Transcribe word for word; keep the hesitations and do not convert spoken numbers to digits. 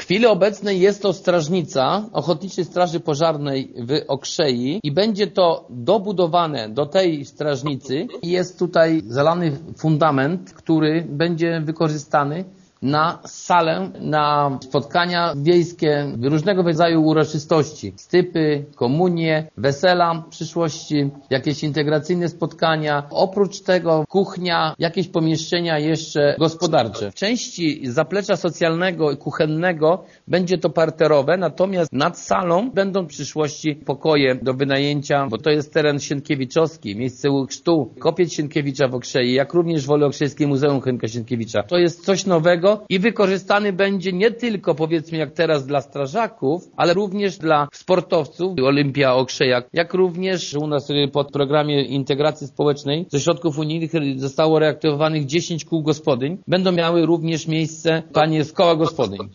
chwili obecnej jest to strażnica Ochotniczej Straży Pożarnej w Okrzei i będzie to dobudowane do tej strażnicy. Jest tutaj zalany fundament, który będzie wykorzystany na salę, na spotkania wiejskie, różnego rodzaju uroczystości, stypy, komunie, wesela w przyszłości, jakieś integracyjne spotkania. Oprócz tego kuchnia, jakieś pomieszczenia jeszcze gospodarcze. W części zaplecza socjalnego i kuchennego będzie to parterowe, natomiast nad salą będą w przyszłości pokoje do wynajęcia, bo to jest teren sienkiewiczowski, miejsce chrztu, kopiec Sienkiewicza w Okrzei, jak również Wole Okrzejskie Muzeum Henryka Sienkiewicza. To jest coś nowego i wykorzystany będzie nie tylko, powiedzmy, jak teraz dla strażaków, ale również dla sportowców Olimpia Okrzejak, jak również u nas w podprogramie integracji społecznej ze środków unijnych zostało reaktywowanych dziesięć kół gospodyń. Będą miały również miejsce panie z koła gospodyń.